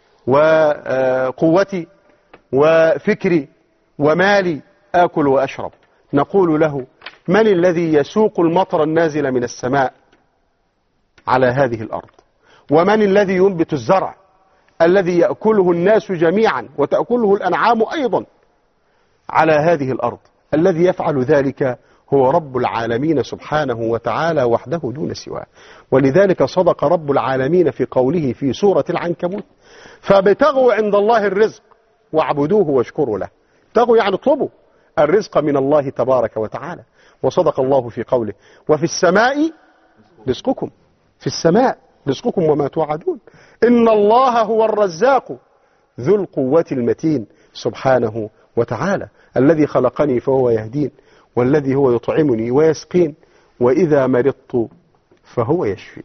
وقوتي وفكري ومالي آكل وأشرب. نقول له: من الذي يسوق المطر النازل من السماء على هذه الأرض؟ ومن الذي ينبت الزرع الذي يأكله الناس جميعا وتأكله الأنعام أيضا على هذه الأرض؟ الذي يفعل ذلك هو رب العالمين سبحانه وتعالى وحده دون سواه. ولذلك صدق رب العالمين في قوله في سورة العنكبوت: فابتغوا عند الله الرزق واعبدوه واشكروا له. ابتغوا يعني اطلبوا الرزق من الله تبارك وتعالى. وصدق الله في قوله: وفي السماء رزقكم. في السماء رزقكم وما توعدون، إن الله هو الرزاق ذو القوة المتين سبحانه وتعالى. الذي خلقني فهو يهدين، والذي هو يطعمني ويسقين، وإذا مرضت فهو يشفين.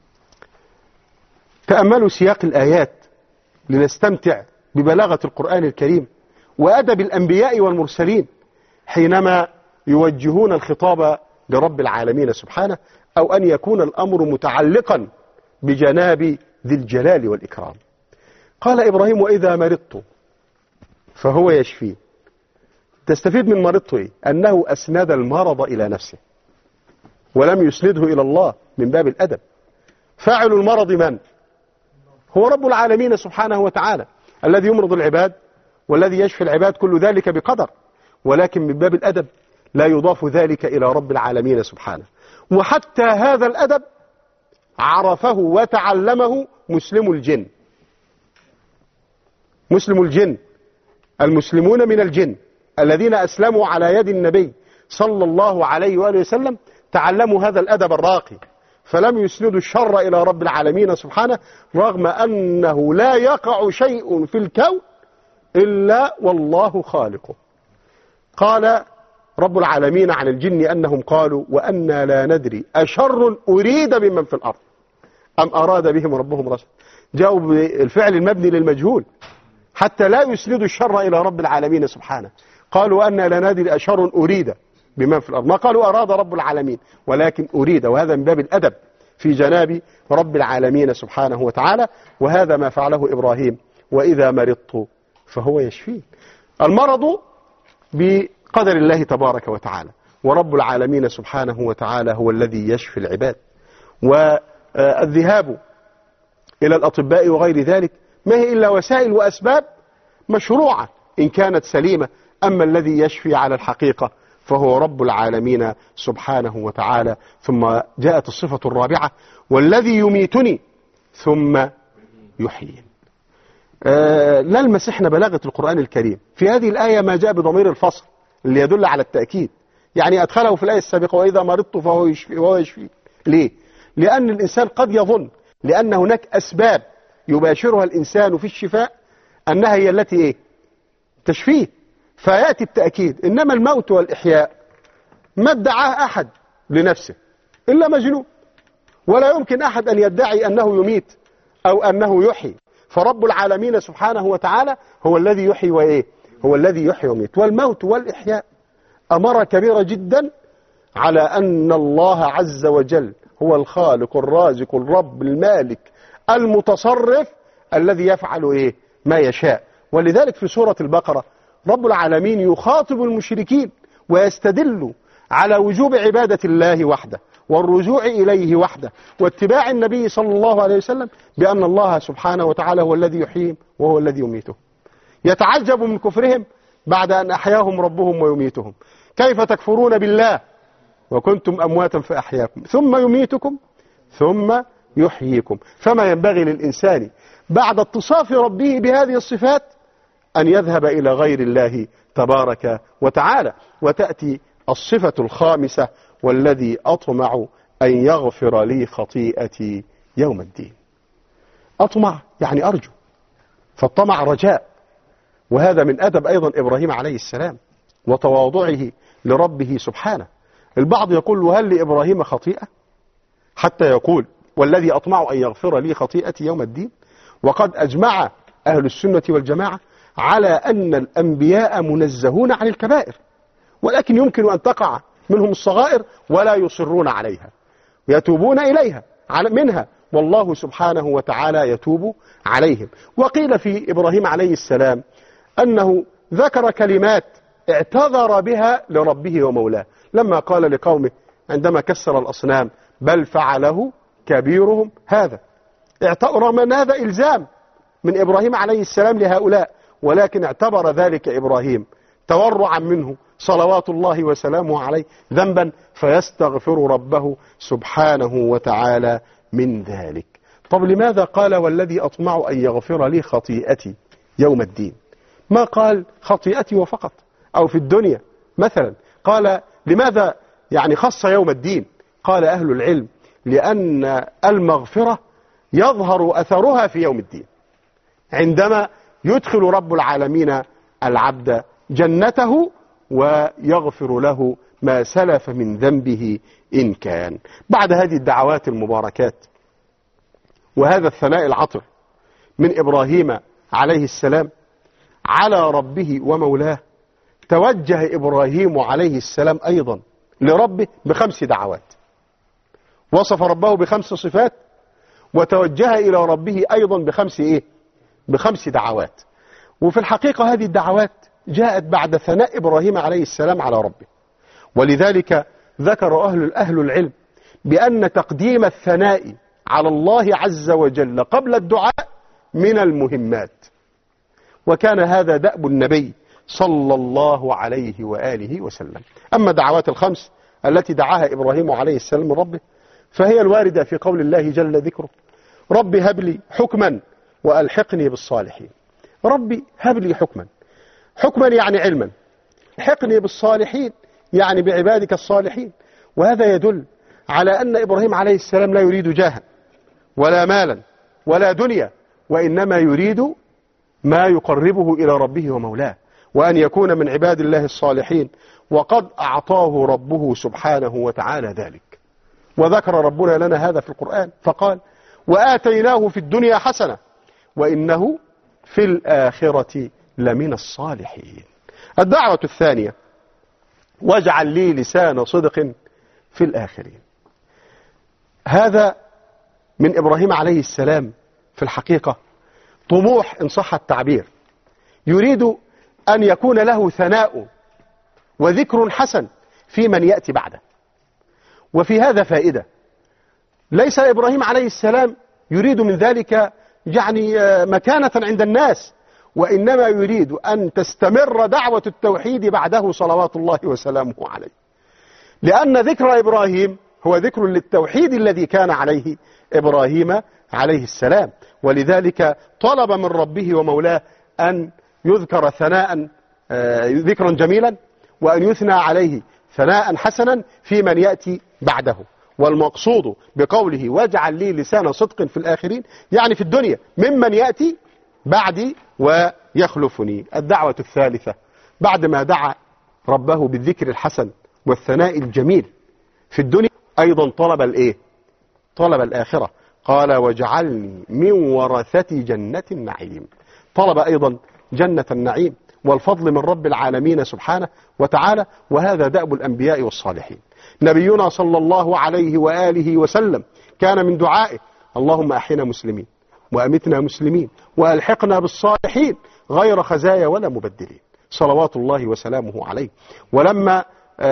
تأملوا سياق الآيات لنستمتع ببلاغة القرآن الكريم وأدب الأنبياء والمرسلين حينما يوجهون الخطاب لرب العالمين سبحانه، أو أن يكون الأمر متعلقا بجناب ذي الجلال والإكرام. قال إبراهيم: وإذا مرضت فهو يشفين. تستفيد من مرضته أنه أسند المرض إلى نفسه ولم يسنده إلى الله من باب الأدب. فاعل المرض من؟ هو رب العالمين سبحانه وتعالى الذي يمرض العباد والذي يشفي العباد، كل ذلك بقدر، ولكن من باب الأدب لا يضاف ذلك إلى رب العالمين سبحانه. وحتى هذا الأدب عرفه وتعلمه مسلم الجن. مسلم الجن، المسلمون من الجن الذين أسلموا على يد النبي صلى الله عليه وآله وسلم تعلموا هذا الأدب الراقي، فلم يسندوا الشر إلى رب العالمين سبحانه، رغم أنه لا يقع شيء في الكون إلا والله خالقه. قال رب العالمين عن الجن أنهم قالوا: وأنا لا ندري أشر أريد بمن في الأرض أم أراد بهم ربهم رشدا. جاءوا بالفعل المبني للمجهول حتى لا يسندوا الشر إلى رب العالمين سبحانه. قالوا: وأنا لا ندري أشر أريد بمن في الأرض. ما قالوا أراد رب العالمين، ولكن أريد، وهذا من باب الأدب في جناب رب العالمين سبحانه وتعالى. وهذا ما فعله إبراهيم: وإذا مرضت فهو يشفين. المرض بقدر الله تبارك وتعالى، ورب العالمين سبحانه وتعالى هو الذي يشفي العباد. والذهاب إلى الأطباء وغير ذلك ما هي إلا وسائل وأسباب مشروعة إن كانت سليمة. أما الذي يشفي على الحقيقة فهو رب العالمين سبحانه وتعالى. ثم جاءت الصفة الرابعة: والذي يميتني ثم يحيين. نلمس احنا بلاغة القرآن الكريم في هذه الآية ما جاء بضمير الفصل اللي يدل على التأكيد. يعني أدخله في الآية السابقة: وإذا مرضت فهو يشفي. ليه؟ لأن الإنسان قد يظن لأن هناك أسباب يباشرها الإنسان في الشفاء أنها هي التي تشفيه، فيأتي التأكيد. إنما الموت والإحياء ما ادعاه أحد لنفسه إلا مجنون، ولا يمكن أحد أن يدعي أنه يميت أو أنه يحيي. فرب العالمين سبحانه وتعالى هو الذي يحيي وإيه؟ هو الذي يحيي ويميت. والموت والإحياء أمر كبيرة جدا على أن الله عز وجل هو الخالق الرازق الرب المالك المتصرف الذي يفعل إيه؟ ما يشاء. ولذلك في سورة البقرة رب العالمين يخاطب المشركين ويستدل على وجوب عبادة الله وحده والرجوع إليه وحده واتباع النبي صلى الله عليه وسلم بأن الله سبحانه وتعالى هو الذي يحييهم وهو الذي يميتهم. يتعجب من كفرهم بعد أن أحياهم ربهم ويميتهم. كيف تكفرون بالله وكنتم أمواتا فأحياكم ثم يميتكم ثم يحييكم. فما ينبغي للإنسان بعد اتصاف ربه بهذه الصفات أن يذهب إلى غير الله تبارك وتعالى. وتأتي الصفة الخامسة والذي أطمع أن يغفر لي خطيئتي يوم الدين. أطمع يعني أرجو، فالطمع رجاء، وهذا من أدب أيضا إبراهيم عليه السلام وتواضعه لربه سبحانه. البعض يقول هل لإبراهيم خطيئة حتى يقول والذي أطمع أن يغفر لي خطيئتي يوم الدين؟ وقد أجمع أهل السنة والجماعة على أن الأنبياء منزهون عن الكبائر، ولكن يمكن أن تقع منهم الصغائر ولا يصرون عليها، يتوبون إليها منها، والله سبحانه وتعالى يتوب عليهم. وقيل في إبراهيم عليه السلام أنه ذكر كلمات اعتذر بها لربه ومولاه لما قال لقومه عندما كسر الأصنام بل فعله كبيرهم هذا. رغم أن هذا إلزام من إبراهيم عليه السلام لهؤلاء، ولكن اعتبر ذلك إبراهيم تورعا منه صلوات الله وسلامه عليه ذنبا فيستغفر ربه سبحانه وتعالى من ذلك. طب لماذا قال والذي أطمع أن يغفر لي خطيئتي يوم الدين؟ ما قال خطيئتي وفقط أو في الدنيا مثلا؟ قال لماذا يعني خص يوم الدين؟ قال أهل العلم لأن المغفرة يظهر أثرها في يوم الدين، عندما يدخل رب العالمين العبد جنته ويغفر له ما سلف من ذنبه إن كان. بعد هذه الدعوات المباركات وهذا الثناء العطر من إبراهيم عليه السلام على ربه ومولاه، توجه إبراهيم عليه السلام أيضا لربه ب5 دعوات. وصف ربه ب5 صفات وتوجه إلى ربه أيضا ب5 دعوات. وفي الحقيقة هذه الدعوات جاءت بعد ثناء إبراهيم عليه السلام على ربه، ولذلك ذكر أهل العلم بأن تقديم الثناء على الله عز وجل قبل الدعاء من المهمات، وكان هذا دأب النبي صلى الله عليه وآله وسلم. أما الدعوات ال5 التي دعاها إبراهيم عليه السلام من ربه فهي الواردة في قول الله جل ذكره رب هب لي حكما وألحقني بالصالحين. ربي هب لي حكما يعني علما، الحقني بالصالحين يعني بعبادك الصالحين. وهذا يدل على أن إبراهيم عليه السلام لا يريد جاها ولا مالا ولا دنيا، وإنما يريد ما يقربه إلى ربه ومولاه، وأن يكون من عباد الله الصالحين، وقد أعطاه ربه سبحانه وتعالى ذلك. وذكر ربنا لنا هذا في القرآن فقال وآتيناه في الدنيا حسنة وإنه في الآخرة لمن الصالحين. الدعوة الثانية واجعل لي لسان صدق في الآخرين. هذا من إبراهيم عليه السلام في الحقيقة طموح إن صح التعبير، يريد أن يكون له ثناء وذكر حسن في من يأتي بعده. وفي هذا فائدة، ليس إبراهيم عليه السلام يريد من ذلك يعني مكانة عند الناس، وإنما يريد أن تستمر دعوة التوحيد بعده صلوات الله وسلامه عليه، لأن ذكر إبراهيم هو ذكر للتوحيد الذي كان عليه إبراهيم عليه السلام. ولذلك طلب من ربه ومولاه أن يذكر ثناء ذكرا جميلا، وأن يثنى عليه ثناء حسنا في من يأتي بعده. والمقصود بقوله واجعل لي لسان صدق في الآخرين يعني في الدنيا ممن يأتي بعدي ويخلفني. الدعوة الثالثة بعدما دعا ربه بالذكر الحسن والثناء الجميل في الدنيا أيضا طلب طلب الآخرة. قال واجعلني من ورثة جنة النعيم. طلب أيضا جنة النعيم والفضل من رب العالمين سبحانه وتعالى، وهذا دأب الأنبياء والصالحين. نبينا صلى الله عليه وآله وسلم كان من دعائه اللهم أحينا مسلمين وأمتنا مسلمين وألحقنا بالصالحين غير خزايا ولا مبدلين، صلوات الله وسلامه عليه. ولما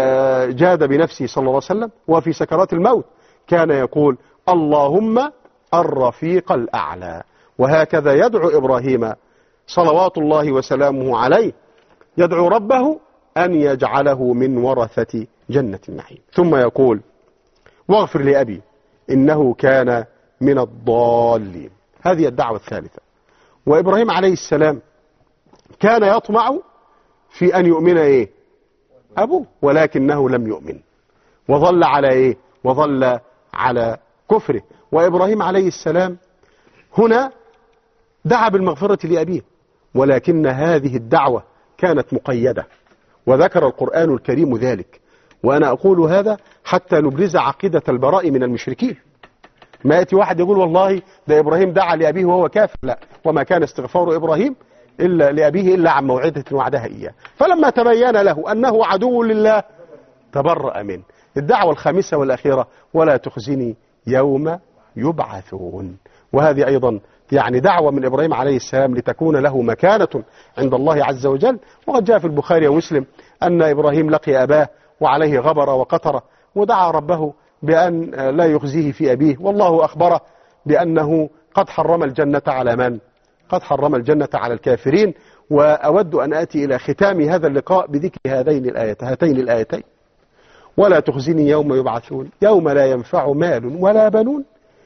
جاد بنفسه صلى الله عليه وسلم وفي سكرات الموت كان يقول اللهم الرفيق الأعلى. وهكذا يدعو إبراهيم صلوات الله وسلامه عليه، يدعو ربه أن يجعله من ورثة جنة النعيم. ثم يقول واغفر لأبي إنه كان من الضالين. هذه الدعوة الثالثة. وإبراهيم عليه السلام كان يطمع في أن يؤمن أبوه، ولكنه لم يؤمن وظل على وظل على كفره. وإبراهيم عليه السلام هنا دعا بالمغفرة لأبيه، ولكن هذه الدعوة كانت مقيدة، وذكر القرآن الكريم ذلك. وأنا أقول هذا حتى نبرز عقيدة البراء من المشركين. ما يأتي واحد يقول والله ده إبراهيم دعا لأبيه وهو كافر، لا، وما كان استغفار إبراهيم إلا لأبيه إلا عن موعدة وعدها إياه، فلما تبين له أنه عدو لله تبرأ منه. الدعوة الخامسة والأخيرة ولا تخزني يوم يبعثون. وهذه أيضا يعني دعوة من إبراهيم عليه السلام لتكون له مكانة عند الله عز وجل. وقد جاء في البخاري ومسلم أن إبراهيم لقي أباه وعليه غبر وقطر، ودعا ربه بأن لا يخزيه في أبيه، والله أخبره بأنه قد حرم الجنة على من؟ قد حرم الجنة على الكافرين. وأود أن آتي إلى ختام هذا اللقاء بذكر هاتين الآيتين ولا تخزني يوم يبعثون يوم لا ينفع مال ولا بنون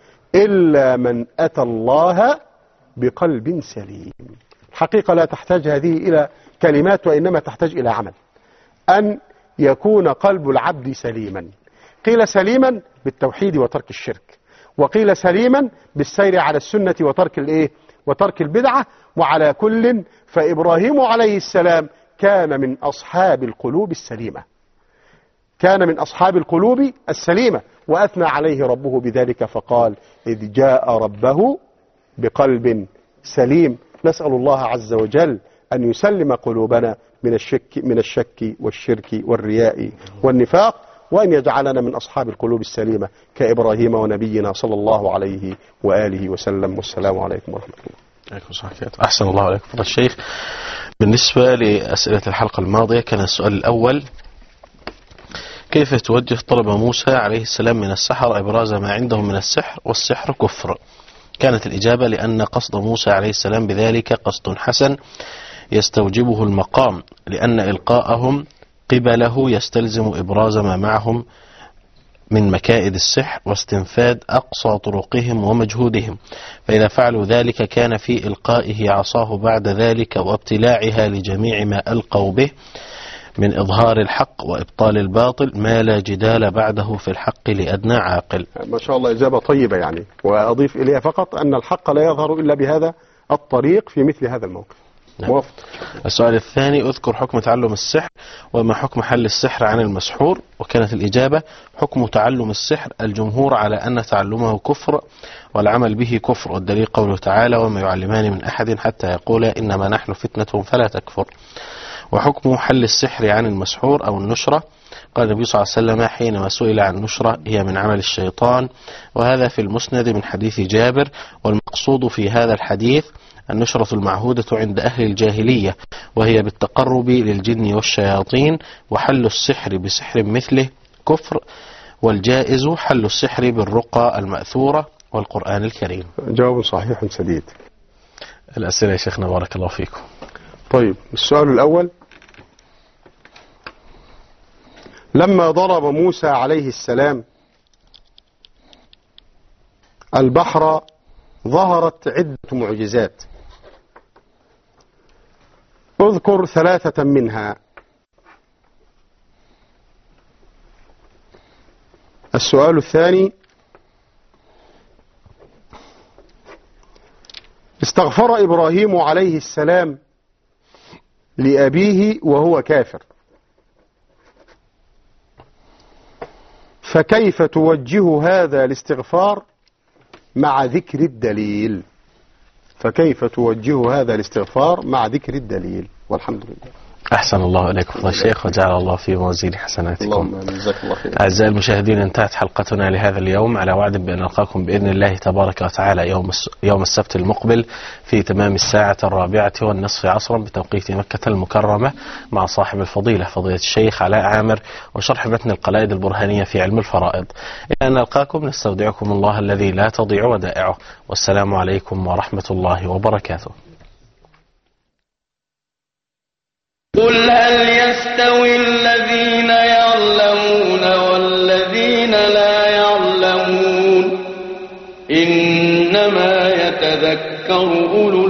إلا من أتى الله بقلب سليم. الحقيقة لا تحتاج هذه إلى كلمات، وإنما تحتاج إلى عمل، أن يكون قلب العبد سليما. قيل سليما بالتوحيد وترك الشرك، وقيل سليما بالسير على السنة وترك البدعة. وعلى كل فإبراهيم عليه السلام كان من أصحاب القلوب السليمة، كان من أصحاب القلوب السليمة، وأثنى عليه ربه بذلك فقال إذ جاء ربه بقلب سليم. نسأل الله عز وجل أن يسلم قلوبنا من الشك والشرك والرياء والنفاق، وأن يجعلنا من أصحاب القلوب السليمة كإبراهيم ونبينا صلى الله عليه وآله وسلم. والسلام عليكم ورحمة الله. عليكم السلام. أحسن الله عليكم فضل الشيخ. بالنسبة لأسئلة الحلقة الماضية كان السؤال الأول: كيف توجه طلب موسى عليه السلام من السحرة إبراز ما عندهم من السحر والسحر كفر؟ كانت الإجابة لأن قصد موسى عليه السلام بذلك قصد حسن يستوجبه المقام، لأن إلقاءهم قبله يستلزم إبراز ما معهم من مكائد السحر واستنفاد أقصى طرقهم ومجهودهم، فإذا فعلوا ذلك كان في إلقائه عصاه بعد ذلك وابتلاعها لجميع ما ألقوا به من إظهار الحق وإبطال الباطل ما لا جدال بعده في الحق لأدنى عاقل. ما شاء الله، إجابة طيبة يعني. وأضيف إليها فقط أن الحق لا يظهر إلا بهذا الطريق في مثل هذا الموقف. نعم. السؤال الثاني: اذكر حكم تعلم السحر وما حكم حل السحر عن المسحور؟ وكانت الإجابة: حكم تعلم السحر الجمهور على أن تعلمه كفر والعمل به كفر، والدليل قوله تعالى: وما يعلمان من أحد حتى يقولا إنما نحن فتنة فلا تكفر. وحكم حل السحر عن المسحور أو النشرة: قال النبي صلى الله عليه وسلم حينما سئل عن النشرة: هي من عمل الشيطان، وهذا في المسند من حديث جابر. والمقصود في هذا الحديث النشرة المعهودة عند أهل الجاهلية، وهي بالتقرب للجن والشياطين، وحل السحر بسحر مثله كفر، والجائز حل السحر بالرقى المأثورة والقرآن الكريم. جواب صحيح سديد. الأسئلة يا شيخنا بارك الله فيكم. طيب، السؤال الأول: لما ضرب موسى عليه السلام البحر ظهرت عدة معجزات، اذكر 3 منها. السؤال الثاني: استغفر إبراهيم عليه السلام لأبيه وهو كافر، فكيف توجه هذا الاستغفار مع ذكر الدليل. فكيف توجه هذا الاستغفار مع ذكر الدليل؟ والحمد لله. أحسن الله إليكم فضيلة الشيخ، وجعل الله في موازين حسناتكم. اللهم جزاك الله خير. أعزائي المشاهدين، انتهت حلقتنا لهذا اليوم، على وعد بأن نلقاكم بإذن الله تبارك وتعالى يوم السبت المقبل في تمام 4:04 عصرا بتوقيت مكة المكرمة، مع صاحب الفضيلة فضيلة الشيخ علاء عامر، وشرح متن القلائد البرهانية في علم الفرائض. إلى أن نلقاكم نستودعكم الله الذي لا تضيع ودائعه، والسلام عليكم ورحمة الله وبركاته. قل هل يستوي الذين يعلمون والذين لا يعلمون؟ إنما يتذكر أولو